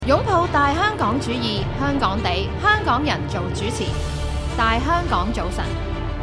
擁抱大香港主義，香港地，香港人做主持。大香港早晨，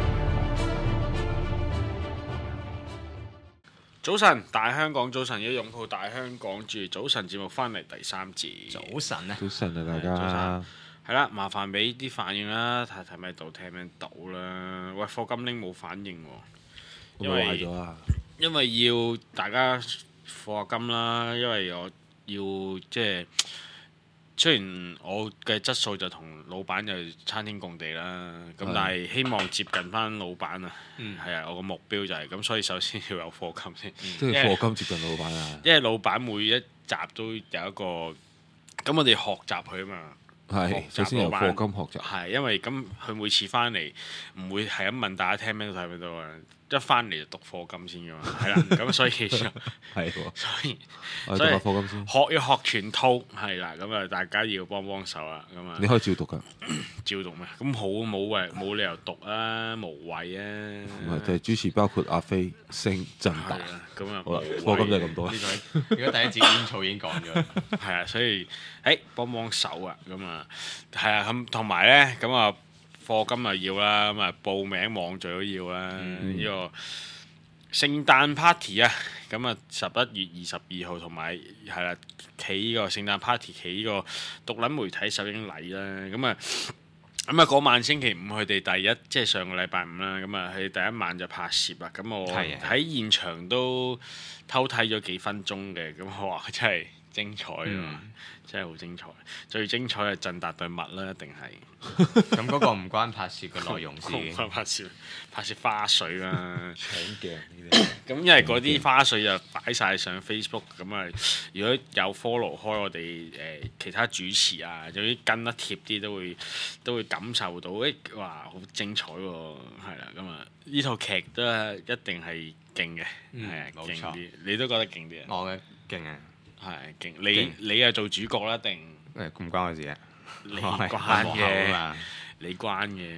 早晨，大香港早晨，要擁抱大香港主義。早晨節目翻嚟第3節。 早晨啊！ 早晨啊，大家。 係啦，麻煩俾啲反應啦，睇咪到，聽唔聽到啦？喂，課金拎冇反應喎，因為要大家課金啦，因為我要即係雖然我嘅質素就同老闆就餐天共地啦，咁但係希望接近翻老闆啊，係啊，我個目標就係咁，所以首先要有課金先， 即係課金接近老闆啊！ 因為老闆每一集都有一個，咁我哋學習佢啊嘛。 係，首先由課金學習。 係，因為咁佢每次翻嚟唔會係咁問大家聽咩都睇唔到啊，一翻嚟就讀課金先噶嘛，係啦，咁所以就係喎， 所以讀下課金先。 學要學全套，係啦，咁啊大家要幫手啦，咁啊。 你可以照讀㗎。 照讀咩？咁好冇理由讀啊，無謂啊。 唔係，就係主持包括阿飛、星、振達。 咁啊， 好啦，課金就係咁多啦。 如果第一節煙草已經講咗， 係啊，所以幫手啊，咁啊，係啊，咁同埋咧，咁啊課金啊要啦，咁啊報名網聚都要啦，呢個聖誕 party 啊，咁啊11月22號同埋係啦，企呢個聖誕 party 企呢個獨撚媒體首映禮啦，咁啊嗰晚星期五佢哋第一即係上個禮拜五啦，咁啊佢哋第一晚就拍攝啊，咁我喺現場都偷睇咗幾分鐘嘅，咁我話真係精彩啊！真係好精彩，最精彩係振達對襪啦，一定係。 咁嗰個唔關拍攝嘅內容事。 拍攝花絮啦， 搶鏡呢啲。 咁因為嗰啲花絮就擺晒上 Facebook，咁啊，如果有 follow 開我哋其他主持啊，有啲跟得貼啲都會感受到，哇，好精彩喎，係啦，咁啊，呢套劇都一定係勁嘅，係啊，勁啲，你都覺得勁啲啊？ 我嘅勁啊！ 係勁，你係做主角啦，一定唔關我事啊！ 你關嘅，你關嘅，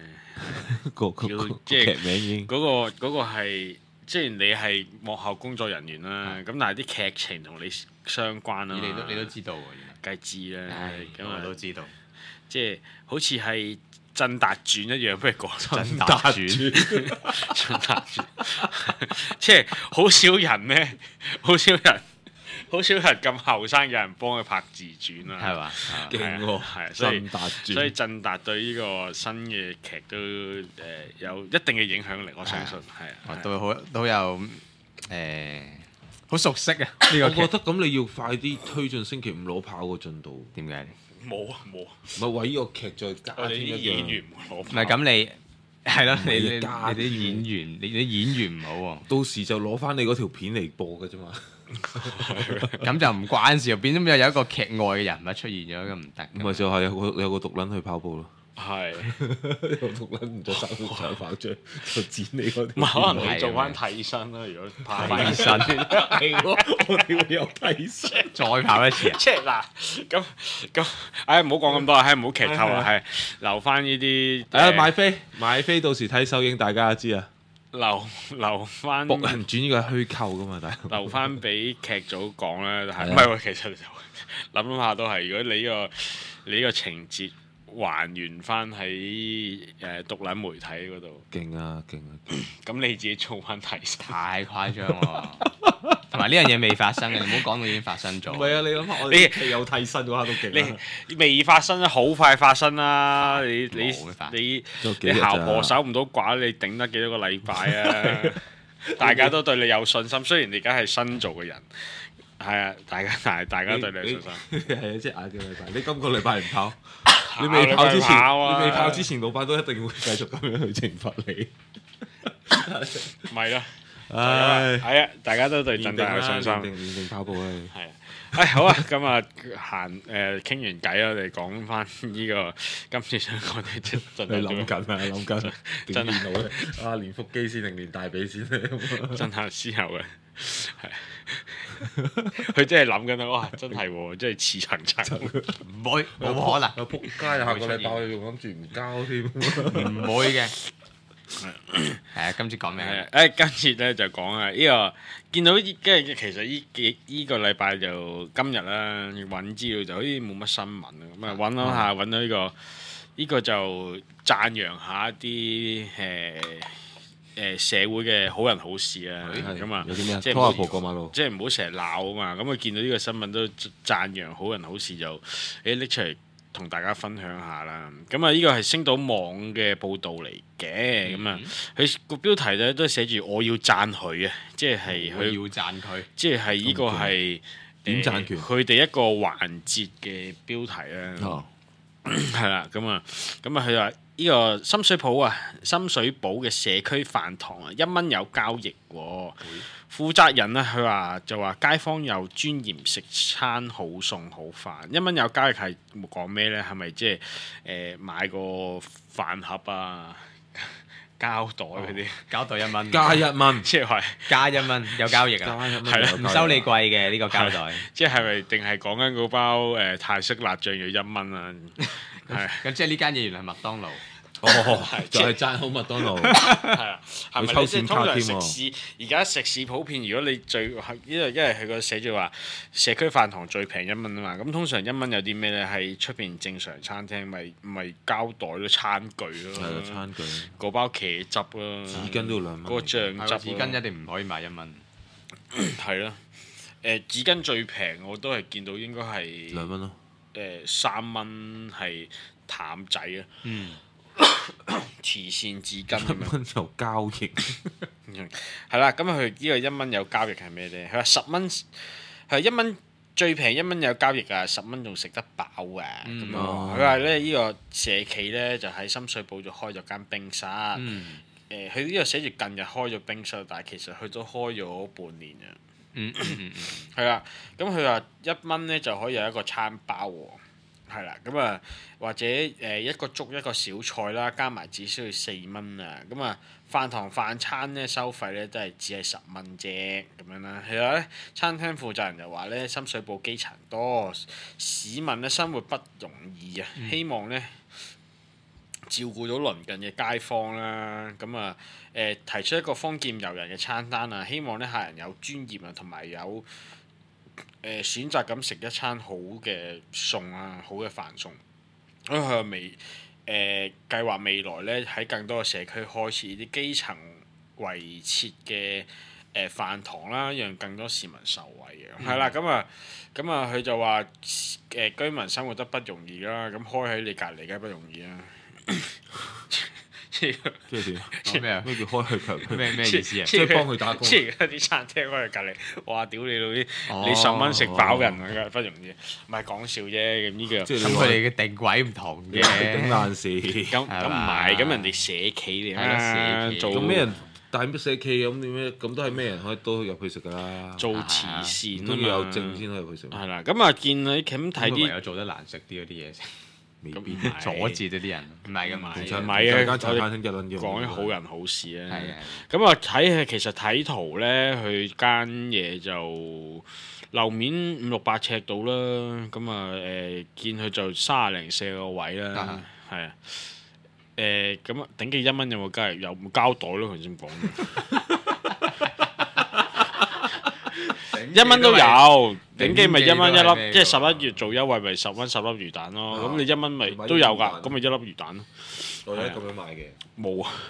即係劇名已經嗰個係，雖然你係幕後工作人員啦，咁但係啲劇情同你相關啦。 你都知道喎， 梗係知啦，咁我都知道， 即係好似係《振達傳》一樣，不如講《 振達傳》。 振達傳，即係好少人咧，好少人咁後生，有人幫佢拍自傳啦， 係嘛？ 勁喎， 係所以振達對呢個新嘅劇都有一定嘅影響力，我相信係啊， 都有好熟悉啊！呢個我覺得咁你要快啲推進星期五攞跑個進度。 點解？ 冇啊， 唔係為呢個劇再加我哋添一樣。 啲演員唔係咁你係咯，你加啲演員，你啲演員唔好喎。 到時就攞翻你嗰條片嚟播嘅啫嘛。 咁就唔關事，變咗有一個劇外嘅人物出現咗，咁唔得。 咪就係有個獨撚去跑步咯。 係有獨撚唔着衫上跑章，就剪你嗰條。 唔係可能你做翻替身啦，如果跑替身係喎，我哋會有替身。 再跑一次啊！ 即係嗱，咁，唔好講咁多啊，唔好劇透啊，係留翻呢啲。 買飛到時睇首映，大家知啊。 留翻。 博人傳呢個係虛構噶嘛，大佬。 留翻俾劇組講啦，係唔係喎？其實諗下都係，如果你呢個情節還原翻喺獨撚媒體嗰度， 勁啊！ 咁你自己做翻提示， 太誇張喎！同埋呢樣嘢未發生嘅，你唔好講到已經發生咗。 唔係啊！你諗下，我哋有替身嗰下都勁。 你未發生，好快發生啦！你姣婆守唔到寡，你頂得幾多個禮拜啊？大家都對你有信心，雖然你而家係新做嘅人，係啊，大家對你有信心。 係啊，即係晏個禮拜，你今個禮拜唔跑，你未跑之前，老闆都一定會繼續咁樣去懲罰你。 咪咯，係啊，大家都對振達有信心。 練定跑步啊！ 係好啊，咁啊傾完偈，我哋講翻呢個今次想講嘅振達。 你諗緊真係練到練腹肌先定練大髀先咧？ 振達之後嘅係佢真係諗緊啊！哇，真係喎，真係似層層。 唔會，冇可能。 仆街！下個禮拜我仲諗住唔交添。 唔會嘅。 係啊，今次講咩啊？ 今次咧就講啊，呢個見到跟住其實呢個禮拜就今日啦，揾資料就好似冇乜新聞啊，咁啊揾下揾到呢個就讚揚下一啲社會嘅好人好事啊，咁啊有啲咩啊？ 即係拖阿婆過馬路， 即係唔好成日鬧啊嘛，咁佢見到呢個新聞都讚揚好人好事就拎出嚟同大家分享下啦。咁啊，呢個係星島網嘅報導嚟嘅，咁啊，佢個標題咧都寫住我要讚佢啊，即係佢我要讚佢， 即係呢個係點讚權佢哋一個環節嘅標題啦。係啦，咁啊，佢話呢個深水埗嘅社區飯堂啊，1蚊有交易喎。負責人咧，佢話就話街坊有尊嚴食餐好餸好飯。1蚊有交易係講咩咧？係咪即係買個飯盒啊、膠袋嗰啲？ 交到1蚊， 加1蚊， 即係話加1蚊有交易啊！ 加1蚊， 係啦唔收你貴嘅呢個膠袋。 即係咪定係講緊嗰包泰式辣醬要1蚊啊？係咁即係呢間嘢原來係麥當勞。 哦，就係讚好麥當勞， 係啊，係咪佢抽你即係通常閃卡添喎食肆而家食肆普遍，如果你因為佢個寫住話社區飯堂最平1蚊啊嘛，咁通常1蚊有啲咩咧？係出邊正常餐廳咪膠袋咯、餐具咯， 係啦，餐具、 嗰包茄汁咯， 紙巾都要2蚊， 嗰個醬汁咯， 紙巾一定唔可以賣1蚊。 係咯。紙巾最平我都係見到應該係 2蚊咯。 3蚊係淡仔啊。慈善紙巾咁樣。 1蚊有交易， 係啦，咁佢呢個1蚊有交易係咩咧？佢話10蚊，係1蚊最平1蚊有交易啊，10蚊仲食得飽啊咁樣。佢話咧呢個社企咧就喺深水埗就開咗間冰室。佢呢個寫住近日開咗冰室，但係其實佢都開咗半年啊。係啦，咁佢話1蚊咧就可以有一個餐包喎。係啦，咁啊或者一個粥一個小菜啦，加埋只需要4蚊啊。咁啊飯堂飯餐咧收費咧都係只係10蚊啫咁樣啦。係啦，餐廳負責人就話咧深水埗基層多，市民咧生活不容易啊，希望咧照顧到鄰近嘅街坊啦。咁啊提出一個豐儉由人嘅餐單啊，希望咧客人有尊嚴啊，同埋有選擇咁食一餐好嘅餸啊，好嘅飯餸。因為佢計劃未來咧喺更多嘅社區開設啲基層圍設嘅飯堂啦，讓更多市民受惠嘅。係啦，咁啊佢就話居民生活得不容易啦，咁開喺你隔離梗係不容易啦。 即係點？ 講咩啊？ 咩叫開去強？ 咩意思啊？ 即係幫佢打工。 即係而家啲餐廳開喺隔離，哇！屌你老啲，你10蚊食飽人啊，梗係不容易。唔係講笑啫，咁呢個。 咁佢哋嘅定位唔同嘅。 頂爛事。 咁唔係，咁人哋社企嚟啦，做咁咩人大乜社企咁點咩？咁都係咩人可以都入去食㗎啦？ 做慈善都要有證先可以入去食。 係啦，咁啊見你咁睇啲有做得難食啲嗰啲嘢食。 未必阻截咗啲人，唔係㗎嘛， 唔係嘅， 間茶餐廳一撚樣講啲好人好事啊。 係啊， 咁啊其實睇圖咧，佢間嘢就樓面500-600尺到啦。咁啊見佢就30零40個位啦，係啊。咁啊頂記1蚊有冇交易？有冇膠袋咯？佢先講。1蚊都有，頂記咪1蚊一粒，即係11月做優惠咪10蚊10粒魚蛋咯。咁你1蚊咪都有㗎，咁咪1粒魚蛋咯。 我而家咁樣買嘅。 冇啊！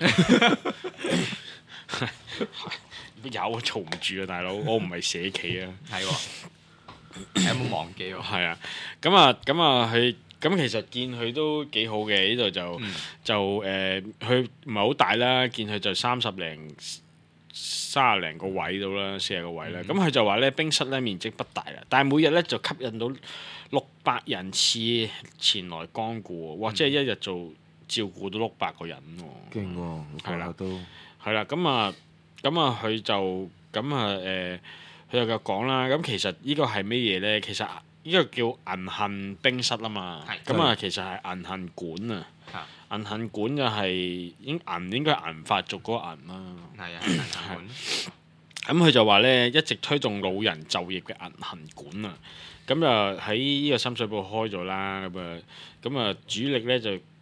有嘈唔住啊，大佬！我唔係社企啊。 係喎。有冇忘記喎？ 係啊，佢其實見佢都幾好嘅，呢度就佢唔係好大啦，見佢就30零個位到啦，40個位啦。咁佢就話咧冰室咧面積不大啦，但係每日咧就吸引到600人次前來光顧喎，哇！即係一日照顧到600個人喎。 勁喎，係啦都係啦，佢就佢又講啦。咁其實呢個係咩嘢咧？其實呢個叫銀杏冰室啊嘛。咁啊，其實係銀杏館啊。銀杏館就係應該銀髮族嗰個銀啦。 係啊，銀杏館。 咁佢就話咧，一直推動老人就業嘅銀杏館啊。咁就喺呢個深水埗開咗啦。咁啊主力咧就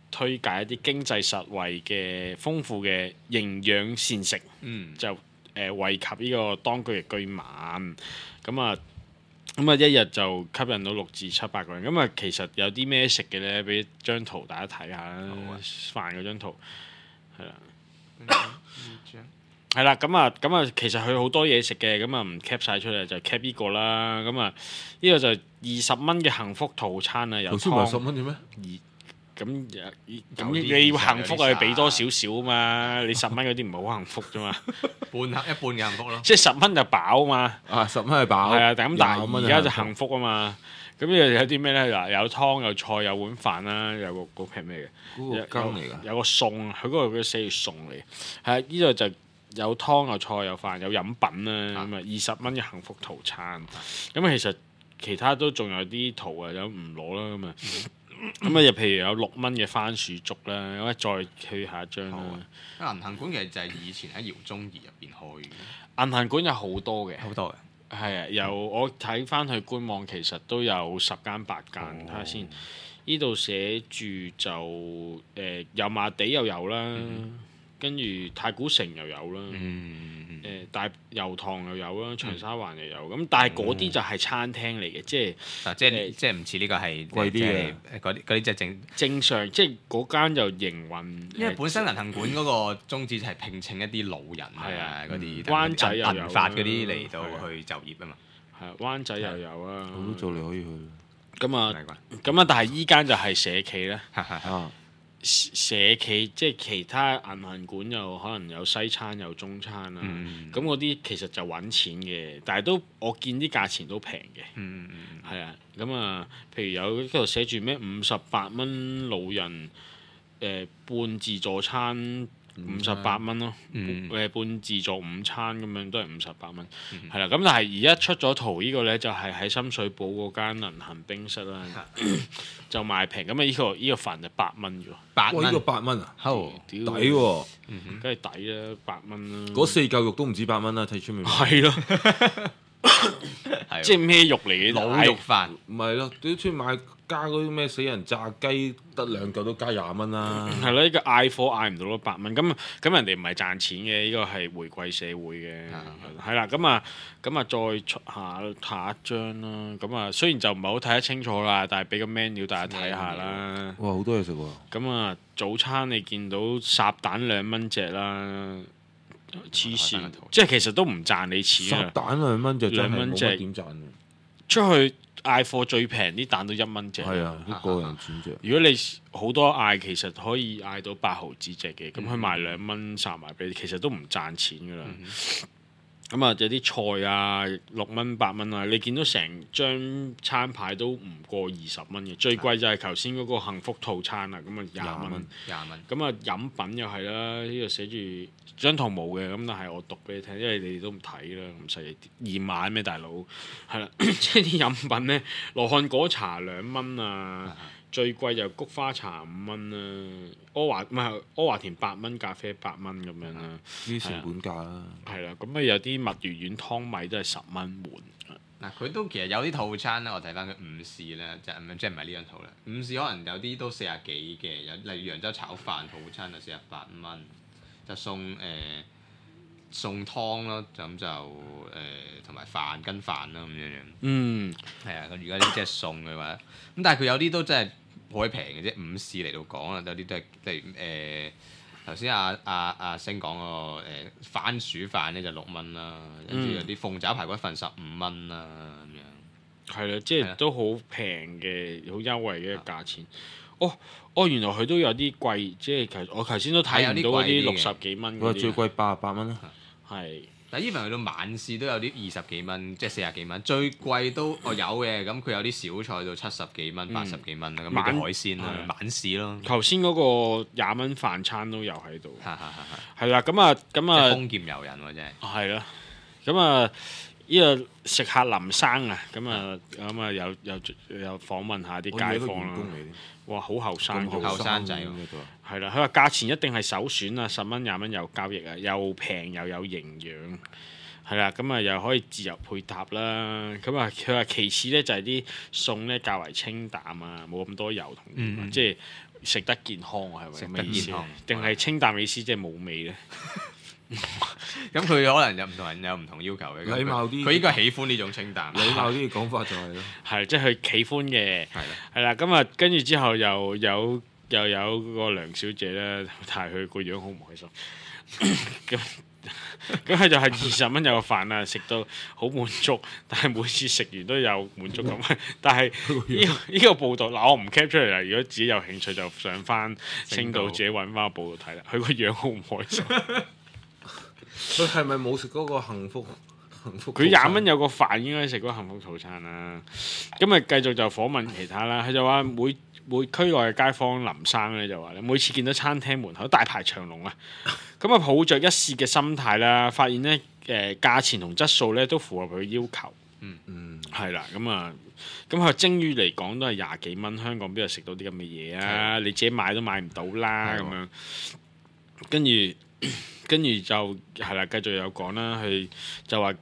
推介一啲經濟實惠嘅豐富嘅營養膳食，就惠及呢個當區嘅居民。咁啊一日就吸引到6至700個人。咁啊其實有啲咩食嘅咧？俾張圖大家睇下啦。飯嗰張圖係啦。係啦，咁啊，其實佢好多嘢食嘅，咁啊唔 cap 晒出嚟就 cap 呢個啦。咁啊，呢個就20蚊嘅幸福套餐啊，有湯。 頭先唔係10蚊嘅咩？ 咁你要幸福啊，要俾多少少啊嘛。你10蚊嗰啲唔係好幸福啫嘛。 一半嘅幸福咯。 即係10蚊就飽啊嘛。 10蚊係飽。 係啊，但係而家就幸福啊嘛。咁呢度有啲咩咧？嗱，有湯有菜有碗飯啦，有個嗰撇咩嘅？ 嗰個羹嚟㗎。 有個餸，佢嗰個寫住餸嚟。係啊，呢度就。有湯有菜有飯有飲品啦，咁啊20蚊嘅幸福套餐。咁其實其他都仲有啲圖啊，有唔攞啦咁啊。又譬如有6蚊嘅番薯粥啦，咁再去下一張啦。 銀杏館其實就係以前喺饒宗頤入邊開嘅。 銀杏館有好多嘅， 好多嘅。 係啊，我睇翻去官網其實都有10間8間，睇下先。呢度寫住就油麻地又有啦。跟住太古城又有啦，大油塘又有啦，長沙灣又有，咁但係嗰啲就係餐廳嚟嘅，即係唔似呢個係貴啲嘅， 嗰啲即係正常，即係嗰間就營運。 因為本身銀杏館嗰個宗旨就係聘請一啲老人啊嗰啲灣仔又有銀髮嗰啲嚟到去就業啊嘛。 係灣仔又有啊， 我都做你可以去。 咁但係依間就係社企咧。社企即係其他銀杏館又可能有西餐有中餐啦，咁嗰啲其實就揾錢嘅，但係都我見啲價錢都平嘅，係啊，咁啊，譬如有嗰度寫住咩58蚊老人半自助餐58蚊咯，半自助午餐咁樣都係58蚊，係啦，咁但係而家出咗圖呢個咧就係喺深水埗嗰間銀杏冰室啦，就賣平，咁啊呢個飯就8蚊啫喎 ，8蚊，呢個8蚊啊，抵喎， 梗係抵啦，8蚊啦， 嗰4嚿肉都唔止8蚊啦，睇出面。 係咯，即係咩肉嚟嘅？ 滷肉飯， 唔係咯，你出去買加嗰啲咩死人炸雞，得2嚿都加20蚊啦。 係咯，呢個嗌貨嗌唔到咯8蚊，咁人哋唔係賺錢嘅，呢個係回饋社會嘅，係啦，咁啊再出下一張啦，咁啊雖然就唔係好睇得清楚啦，但係俾個 menu 大家睇下啦。 哇，好多嘢食喎！ 咁啊早餐你見到烚蛋2蚊隻啦。黐線，即係其實都唔賺你錢啊！ 烚蛋2蚊就真係冇乜點賺。 出去嗌貨最平啲蛋都1蚊隻。係啊， 啲個人錢啫。 如果你好多嗌，其實可以嗌到8毫子隻嘅，咁佢賣2蚊烚埋俾你，其實都唔賺錢㗎啦。咁啊，有啲菜啊，6蚊8蚊啊，你見到成張餐牌都唔過20蚊嘅，最貴就係頭先嗰個幸福套餐啊，咁啊20蚊。咁啊飲品又係啦，呢度寫住張圖冇嘅，咁但係我讀俾你聽，因為你哋都唔睇啦，唔使驗買咩大佬，係啦，即係啲飲品咧，羅漢果茶2蚊啊。最貴就菊花茶5蚊啦，阿華田8蚊，咖啡8蚊咁樣啦， 啲成本價啦。 係啦，咁有啲墨魚丸湯米都係10蚊碗。 佢都其實有啲套餐咧，我睇翻佢午市咧，即係唔係呢張圖咧？午市可能有啲都40幾嘅，例如揚州炒飯套餐就48蚊，就送湯咯，就咁就同埋飯跟飯啦咁樣。係啊，如果啲即係送嘅話，咁但係佢有啲都真係好鬼平嘅啫。午市嚟到講啊，有啲都係例如頭先阿星講個番薯飯咧就6蚊啦，跟住有啲鳳爪排骨飯15蚊啦咁樣。 係啦，即係都好平嘅，好優惠嘅價錢。原來佢都有啲貴，即係我頭先都睇唔到嗰啲60幾蚊嗰啲。 最貴88蚊啦。 係。 但係 even 去到晚市都有啲20幾蚊，即係40幾蚊。最貴都有嘅，咁佢有啲小菜到70幾蚊、80幾蚊啦。咁啲海鮮啦，晚市咯。 頭先嗰個20蚊飯餐都有喺度。係啦，咁啊， 豐儉由人喎真係。 係啦，咁啊，呢個食客林生啊，咁啊有訪問下啲街坊啦。哇，好後生， 後生仔喎。 係啦，佢話價錢一定係首選啊，10蚊20蚊有交易啊，又平又有營養。 係啦，咁啊又可以自由配搭啦。咁啊佢話其次咧就係啲餸咧較為清淡啊，冇咁多油同鹽啊，即係食得健康係咪？ 食得健康定係清淡意思即係冇味咧？ 咁佢可能有唔同人有唔同要求嘅。 禮貌啲佢應該喜歡呢種清淡。 禮貌啲嘅講法就係咯， 係即係佢喜歡嘅。 係啦， 係啦，咁啊跟住之後又有個梁小姐咧，但係佢個樣好唔開心。咁佢就係20蚊有個飯啊，食到好滿足，但係每次食完都有滿足感。但係呢個報道嗱，我唔 cap 出嚟啦。如果自己有興趣，就上翻星島自己揾翻個報道睇啦。佢個樣好唔開心。 佢係咪冇食嗰個幸福？ 佢20蚊有個飯應該食嗰個幸福套餐啦。咁啊繼續就訪問其他啦。佢就話每區內嘅街坊林生咧就話咧，每次見到餐廳門口大排長龍啊，咁啊抱着一試嘅心態啦，發現咧價錢同質素咧都符合佢要求。係啦，咁佢蒸魚嚟講都係20幾蚊，香港邊度食到啲咁嘅嘢啊？你自己買都買唔到啦咁樣。跟住就係啦，繼續有講啦，佢就話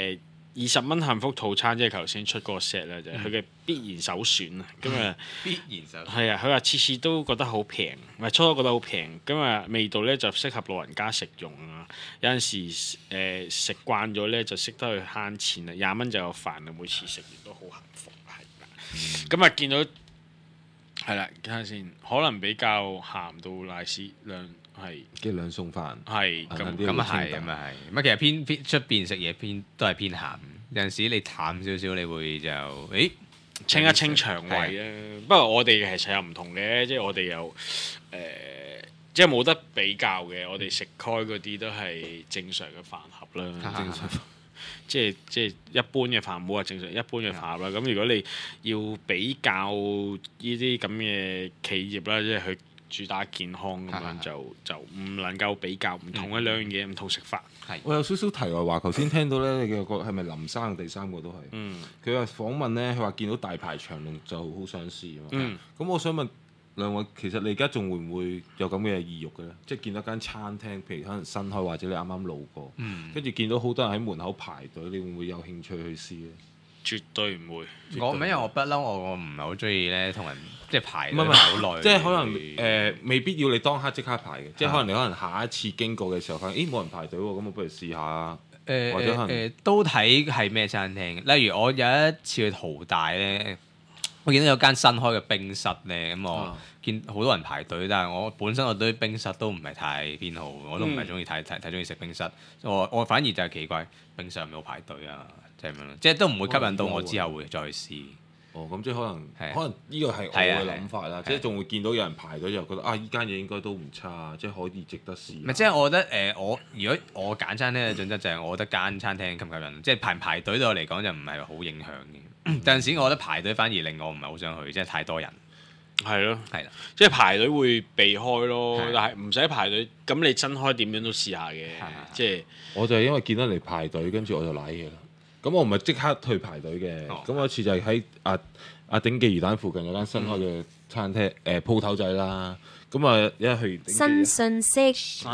20蚊幸福套餐，即係頭先出嗰個 set 咧，就係佢嘅必然首選啊！咁啊， 必然首選係啊，佢話次次都覺得好平，唔係初初覺得好平，咁啊味道咧就適合老人家食用啊。有陣時食慣咗咧就識得去慳錢啊，20蚊就有飯啊，每次食完都好幸福係啦。咁啊見到係啦，睇下先，可能比較鹹到賴屎量。係嘅兩餸飯， 係咁啊係，咁啊係。其實偏出邊食嘢都係偏鹹。有陣時你淡少少，你會就清一清腸胃啊。不過我哋其實又唔同嘅，即係我哋又即係冇得比較嘅。我哋食開嗰啲都係正常嘅飯盒啦，正常。即係一般嘅飯，唔好話正常一般嘅飯盒啦。咁如果你要比較呢啲咁嘅企業啦，即係佢主打健康咁樣就唔能夠比較唔同嘅兩樣嘢，唔同食法。 我有少少題外話，頭先聽到咧，你嘅個係咪林生第三個都係？佢話訪問咧，佢話見到大排長龍就好想試啊嘛。咁我想問兩位，其實你而家仲會唔會有咁嘅意欲嘅咧？即係見到間餐廳，譬如可能新開或者你啱啱路過，跟住見到好多人喺門口排隊，你會唔會有興趣去試咧？ 絕對唔會。 因為我不嬲，我唔係好中意咧同人即係排隊好耐。 即係可能未必要你當刻即刻排嘅，即係可能你可能下一次經過嘅時候發現，冇人排隊喎，咁我不如試下。或者可能都睇係咩餐廳。例如我有一次去淘大咧，我見到有間新開嘅冰室咧，咁我見好多人排隊，但係我本身我對冰室都唔係太偏好，我都唔係中意太中意食冰室。我反而就係奇怪，冰室有冇排隊啊？即係咁樣，即係都唔會吸引到我之後會再去試。 咁即係可能呢個係我嘅諗法啦，即係仲會見到有人排隊就覺得呢間嘢應該都唔差，即係可以值得試。 唔係即係我覺得如果我揀餐廳嘅準則就係我覺得間餐廳吸唔吸引，即係排唔排隊對我嚟講就唔係好影響嘅。有陣時我覺得排隊反而令我唔係好想去，即係太多人。 係咯， 係啦， 即係排隊會避開咯，但係唔使排隊，咁你真開點樣都試下嘅。即係我就係因為見到你排隊，跟住我就瀨嘢啦。咁我唔係即刻去排隊嘅，咁有一次就係喺阿鼎記魚蛋附近有間新開嘅餐廳鋪頭仔啦。咁啊一去新信息，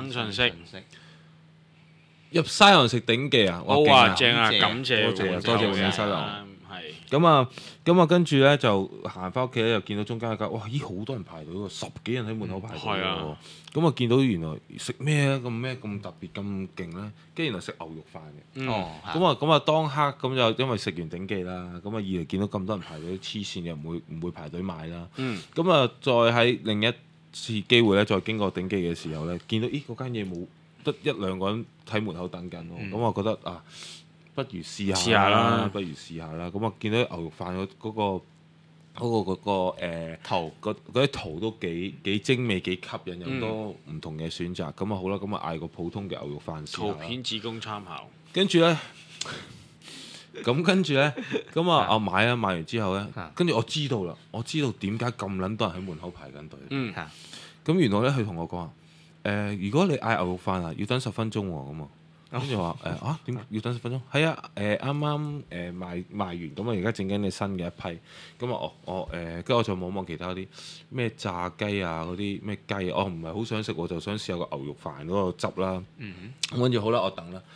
入西洋食鼎記啊！ 哇正啊，感謝多謝你西洋。 係咁啊，跟住咧就行翻屋企咧，又見到中間一間，哇！咦，好多人排隊喎，10幾人喺門口排隊喎。咁啊，見到原來食咩咧咁特別咁勁咧？跟住原來食牛肉飯嘅。咁啊，當刻咁就因為食完鼎記啦，咁啊二嚟見到咁多人排隊，黐線又唔會排隊買啦。咁啊，再喺另一次機會咧，再經過鼎記嘅時候咧，見到嗰間嘢冇得1、2個人喺門口等緊喎。咁我覺得不如試下啦，不如試下啦。咁啊，見到牛肉飯嗰個圖，嗰啲圖都幾精美、幾吸引，有多唔同嘅選擇。咁啊好啦，咁啊嗌個普通嘅牛肉飯試下。 圖片只供參考。 跟住咧，咁啊買完之後咧，跟住我知道啦，我知道點解咁撚多人喺門口排緊隊。咁原來咧，佢同我講話，如果你嗌牛肉飯要等10分鐘喎，咁啊。跟住話點要等10分鐘？係啊，啱啱賣完，咁啊而家整緊你新嘅一批。咁啊跟住我就望其他啲咩炸雞啊，嗰啲咩雞，我唔係好想食，我就想試下個牛肉飯嗰個汁啦。跟住好啦，我等啦。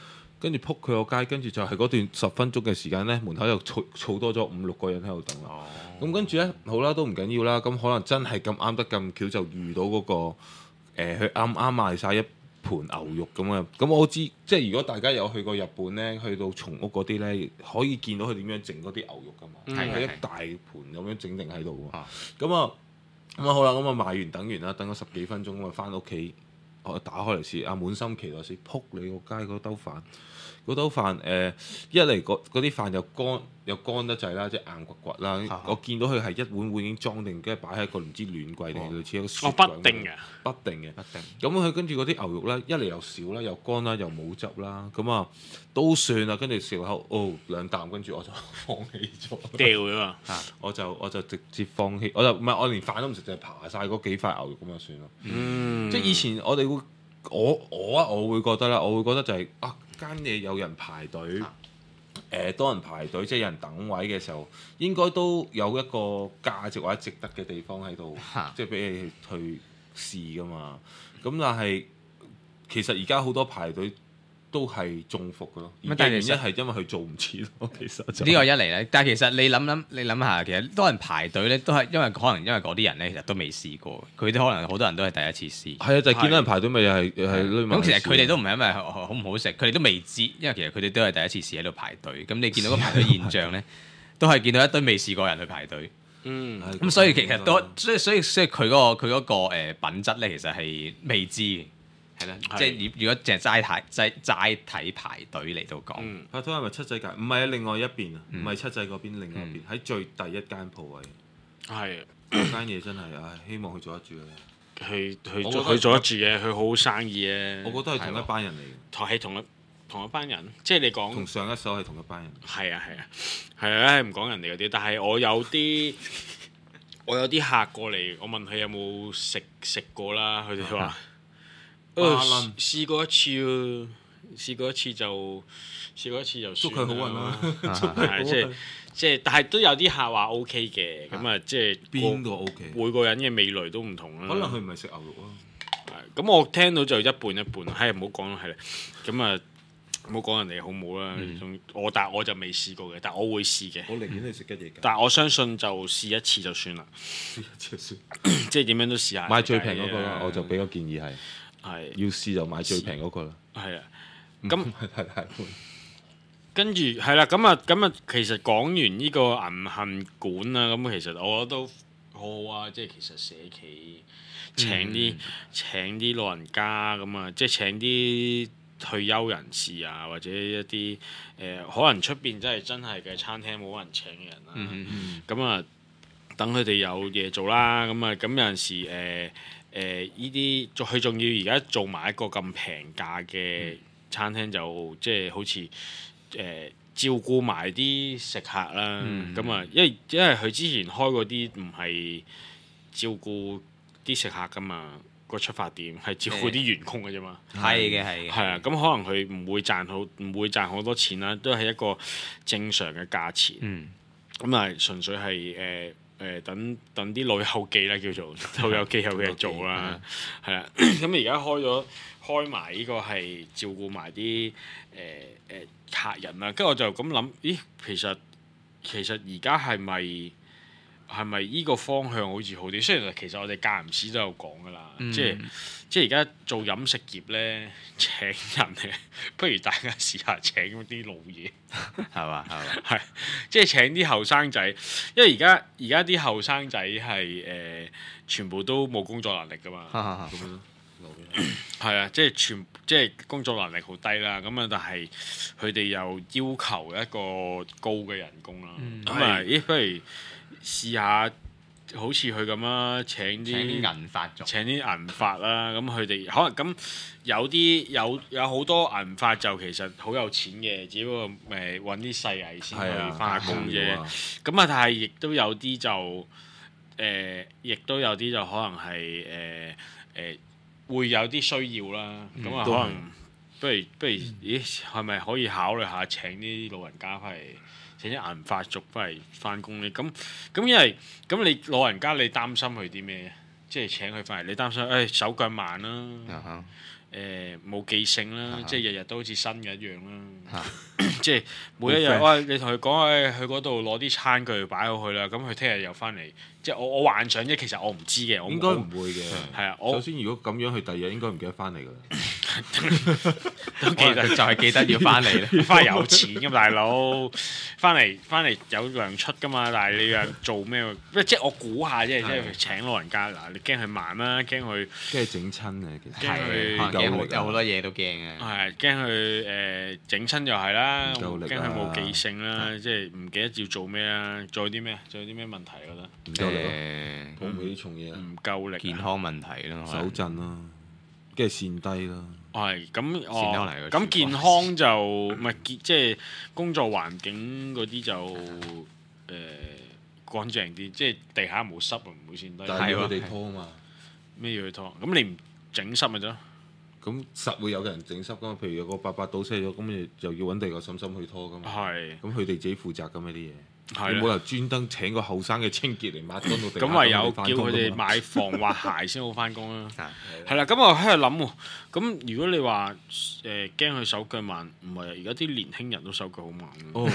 跟住撲佢個街，跟住就係嗰段10分鐘嘅時間咧，門口又儲多咗5-6個人喺度等啦。咁跟住咧，好啦，都唔緊要啦。咁可能真係咁啱得咁巧，就遇到嗰個佢啱啱賣晒一盤牛肉咁啊。咁我知，即係如果大家有去過日本咧，去到松屋嗰啲咧，可以見到佢點樣整嗰啲牛肉噶嘛，係一大盤咁樣整定喺度喎。咁啊好啦，咁啊賣完等完啦，等咗10幾分鐘咁啊翻屋企，我打開嚟試，滿心期待試，撲你個街嗰兜飯。嗰兜飯一嚟嗰啲飯又乾得滯啦，即係硬骨骨啦。我見到佢係一碗碗已經裝定，跟住擺喺個唔知暖櫃定係類似一個雪櫃。不定嘅。咁佢跟住嗰啲牛肉咧，一嚟又少啦，又乾啦，又冇汁啦。咁啊都算啦，跟住食後2啖，跟住我就放棄咗。 掉咗嘛！ 我就直接放棄，我連飯都唔食，就係扒晒嗰幾塊牛肉咁就算咯。即係以前我哋會我會覺得啦，我會覺得就係間嘢有人排隊，多人排隊，即係有人等位嘅時候，應該都有一個價值或者值得嘅地方喺度，即係俾你去試噶嘛。咁但係其實而家好多排隊都係中伏嘅咯。但係原因係因為佢做唔切咯。其實呢個一嚟咧，但係其實你諗下，其實多人排隊咧，都係因為嗰啲人咧，其實都未試過，佢哋可能好多人都係第一次試。係啊，就係見到人排隊咪又係咁。其實佢哋都唔係因為好唔好食，佢哋都未知，因為其實佢哋都係第一次試喺度排隊。咁你見到個排隊現象咧，都係見到一堆未試過人去排隊。咁所以其實都所以佢嗰個品質咧，其實係未知嘅。係啦，即係如果淨係齋睇排隊嚟到講， 排隊係咪七仔界？唔係啊，另外一邊啊，唔係七仔嗰邊，另外一邊喺最第一間鋪位。係嗰間嘢真係，希望佢做得住嘅。 佢做得住嘅，佢好生意嘅。 我覺得係同一班人嚟嘅。 係同一班人，即係你講同上一手係同一班人。 係啊，唔講人哋嗰啲，但係我有啲客過嚟，我問佢有冇食過啦，佢哋話。試過一次就祝佢好運啦。即係，但係都有啲客話 O K 嘅，咁啊，即係邊個 O K？ 每個人嘅味蕾都唔同啦。 可能佢唔係食牛肉咯。 咁我聽到就一半一半，係唔好講啦，係啦。咁啊，唔好講人哋好唔好啦。但係我就未試過嘅，但係我會試嘅。 我寧願去食吉野家。 但係我相信就試一次就算啦。 試一次就算。 即係點樣都試下。 買最平嗰個啦，我就俾個建議係。要試就買最平嗰個啦。係啊， 咁跟住係啦，咁啊，其實講完呢個銀杏館啦，咁其實我覺得都好好啊，即係其實社企請啲老人家咁啊，即係請啲退休人士啊，或者一啲可能出邊真係嘅餐廳冇人請嘅人啦。咁啊，等佢哋有嘢做啦。咁有陣時依啲佢仲要而家做埋一個咁平價嘅餐廳，就即係好似照顧埋啲食客啦。咁啊，因為佢之前開嗰啲唔係照顧啲食客噶嘛，個出發點係照顧啲員工嘅啫嘛。 係嘅。 係啊，咁可能佢唔會賺好多錢啦，都係一個正常嘅價錢。咁啊，純粹係等啲老友記啦，叫做老友記有嘢做啦，係啊。咁而家開埋呢個係照顧埋啲客人啦，跟住我就咁諗，咦，其實而家係咪依個方向好似好啲？雖然其實我哋間唔時都有講噶啦，即係而家做飲食業咧，請人咧，不如大家試下請啲老嘢， 係嘛？ 係，即係請啲後生仔，因為而家啲後生仔係全部都冇工作能力噶嘛，咁樣係啊，即係工作能力好低啦，咁啊，但係佢哋又要求一個高嘅人工啦，咁啊，不如試下好似佢咁啦，請啲銀髮啦，咁佢哋可能咁有好多銀髮就其實好有錢嘅，只不過揾啲細藝先去翻下工啫。咁啊，但係亦都有啲就可能係會有啲需要啦。咁啊，可能不如咦，係咪可以考慮下請啲老人家翻嚟？請啲銀髮族翻嚟翻工咧，咁因為咁你老人家你擔心佢啲咩？即係請佢翻嚟，你擔心手腳慢啦， 冇記性啦，即係日日都好似新嘅一樣啦。即係每一日， 好 fresh 喂，你同佢講去嗰度攞啲餐具擺好去啦，咁佢聽日又翻嚟，即係我幻想啫，其實我唔知嘅，我應該唔會嘅。 係啊， 首先如果咁樣，佢第二日應該唔記得翻嚟㗎啦。 都記得就係記得要翻嚟咧。 翻嚟有錢㗎嘛，大佬，翻嚟有糧出㗎嘛，但係你又做咩喎？即係我估下啫，即係請老人家嗱，你驚佢慢啦，驚佢整親啊，其實驚佢可能有好多嘢都驚嘅。 係驚佢整親又係啦，驚唔夠力啊佢冇記性啦，即係唔記得要做咩啦，仲有啲咩？仲有啲咩問題覺得？ 唔夠力咯，抱唔起啲重嘢啊， 唔夠力啊， 健康問題咯， 手震啦，跟住跣低啦。 係咁善良嚟嘅咁健康就唔係即係工作環境嗰啲就乾淨啲，即係地下唔好濕啊，唔會跣低。 但係要佢哋拖啊嘛， 咩要去拖？咁你唔整濕咪得咯？ 咁實會有人整濕噶嘛。譬如有個伯伯倒瀉咗，咁你就要揾第二個嬸嬸去拖噶嘛。 係。 咁佢哋自己負責噶嘛啲嘢。 係你冇理由專登請個後生嘅清潔嚟抹乾到地下。 咁唯有叫佢哋買防滑鞋先好翻工啦。係啦，咁我喺度諗喎。咁如果你話驚佢手腳慢，唔係而家啲年輕人都手腳好慢。 哦，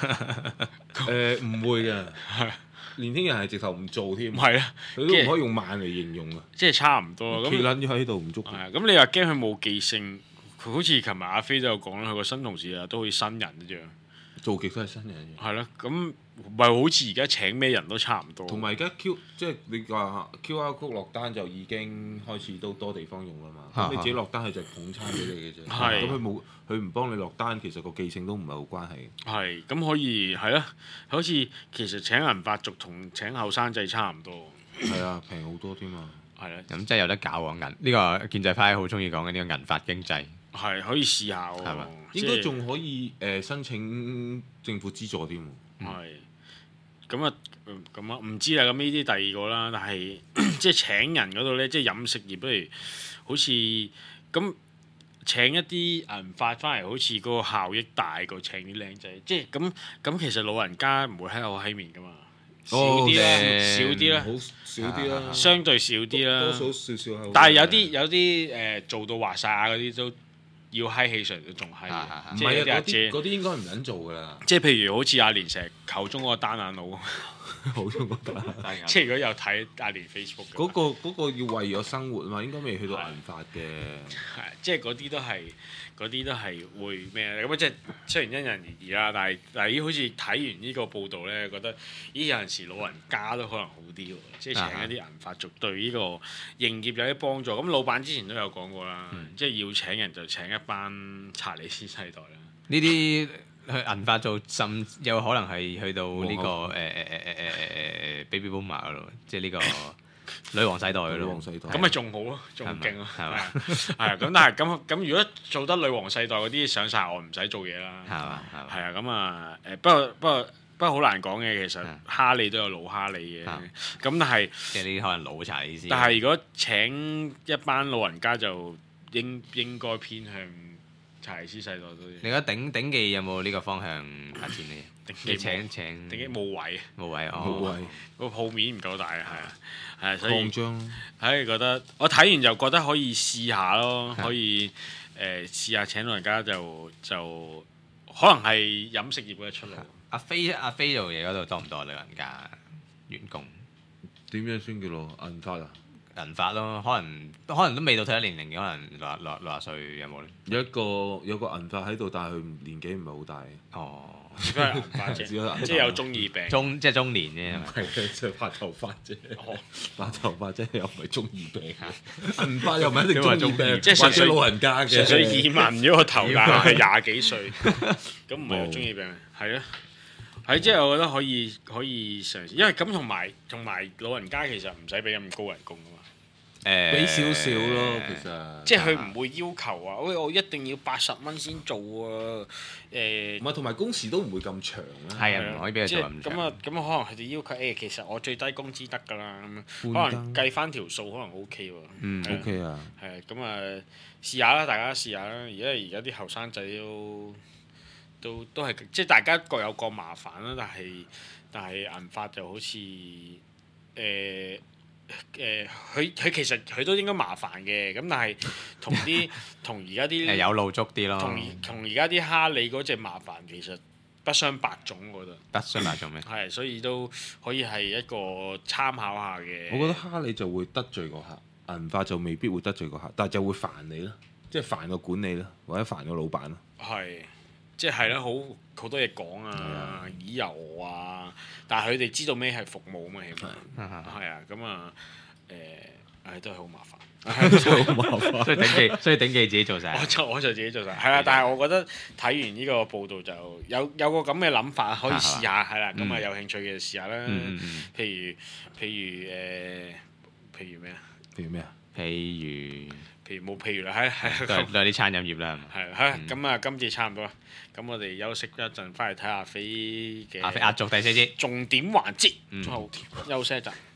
唔會嘅，年輕人係直頭唔做添。 係啊， 佢都唔可以用慢嚟形容啊。 即係差唔多。 企撚咗喺度唔喐。 係啊，咁你話驚佢冇記性，佢好似琴日阿飛都有講啦，佢個新同事啊都好似新人一樣。 做極都係新人嘅。 係咯，咁唔係好似而家請咩人都差唔多。 同埋而家 即係你話 QR code 落單就已經開始都多地方用啦嘛。咁你自己落單佢就捧餐俾你嘅啫。 係。 咁佢唔幫你落單，其實個記性都唔係好關係。 係，咁可以係咯，好似其實請銀髮族同請後生仔差唔多。 係啊，平好多添嘛。 係啦。 咁即係有得搞喎呢個建制派好中意講嘅呢個銀髮經濟。 係可以試下喎。 係嘛？ 應該仲可以申請政府資助添喎。 係。咁啊，唔知啦。咁呢啲第二個啦，但係即係請人嗰度咧，即係飲食業，不如好似咁請一啲銀髮翻嚟，好似嗰個效益大過請啲靚仔。即係咁，其實老人家唔會喺度閪面噶嘛，少啲啦，少啲啦， 好少啲啦， 相對少啲啦， 多數少少。 但係有啲做到話晒嗰啲都要閪起上嚟都仲閪嘅，即係有啲阿姐嗰啲應該唔撚做㗎啦。 即係譬如好似阿連成日口中嗰個單眼佬， 好中覺得。 即係如果有睇阿連 Facebook 嘅嗰個要為咗生活嘛，應該未去到銀髮嘅。 係，即係嗰啲都係會咩咁啊？即係雖然因人而異啦，但係好似睇完呢個報道咧，覺得咦有陣時老人家都可能好啲喎，即係請一啲銀髮族對呢個營業有啲幫助。咁老闆之前都有講過啦，即係要請人就請一班查理斯世代啦。 呢啲去銀髮做，甚有可能係去到呢個Baby Boomer 嗰度，即係呢個女王世代嗰度。 咁咪仲好咯，仲勁咯。 係嘛？ 係啊，咁但係咁如果做得女王世代嗰啲上晒岸唔使做嘢啦。 係嘛？ 係啊，咁啊不過好難講嘅，其實哈利都有老哈利嘅。咁但係即係呢啲可能老查理斯。 但係如果請一班老人家就應該偏向查理斯世代多啲。 你覺得頂記有冇呢個方向發展呢？你請頂記冇位， 冇位冇位， 個鋪面唔夠大啊，係啊，所以擴張。 覺得我睇完就覺得可以試下咯，可以試下請老人家就可能係飲食業嘅出路。 阿飛做嘢嗰度多唔多老人家員工？ 點樣先叫做銀髮啊？ 銀髮咯，可能都未到退休年齡嘅，可能60歲有冇咧？ 有個銀髮喺度，但係佢年紀唔係好大。 哦， 只不過係銀髮啫，即係有中二病。 即係中年啫。 係即係白頭髮啫。白頭髮啫，又唔係中二病。銀髮又唔係一定中二病， 即係純粹老人家嘅。 純粹移民咗個頭，但係廿幾歲，咁唔係有中二病，係啊。係，即係我覺得可以嘗試，因為咁同埋老人家其實唔使俾咁高人工噶嘛。 俾少少咯，其實。 即係佢唔會要求啊，喂，我一定要80蚊先做啊。 唔係，同埋工時都唔會咁長啦。 係啊，唔可以俾佢做咁長。 咁啊，可能佢哋要求其實我最低工資得㗎啦，咁可能計翻條數可能 OK 喎。 OK 啊。 係咁啊，試下啦，大家試下啦。而家啲後生仔都係即係大家各有各麻煩啦，但係銀髮就好似佢其實佢都應該麻煩嘅，咁但係同而家啲有路捉啲咯。 同而家啲哈利嗰隻麻煩其實不相伯仲，我覺得。 不相伯仲咩？ 係，所以都可以係一個參考下嘅。 我覺得哈利就會得罪個客，銀髮就未必會得罪個客，但係就會煩你咯，即係煩個管理咯，或者煩個老闆咯。 係，即係啦，好多嘢講啊，耳油啊，但係佢哋知道咩係服務啊嘛，起碼係啊，咁啊都係好麻煩。 好麻煩， 所以頂記自己做晒。 我就自己做晒，係啦。但係我覺得睇完呢個報道就有個咁嘅諗法，可以試下係啦。咁啊有興趣嘅試下啦。譬如咩啊？譬如冇譬如啦， 都係啲餐飲業啦。 係咁啊，今次差唔多啦。咁我哋休息一陣，翻嚟睇阿飛嘅壓軸第4節重點環節，休息一陣。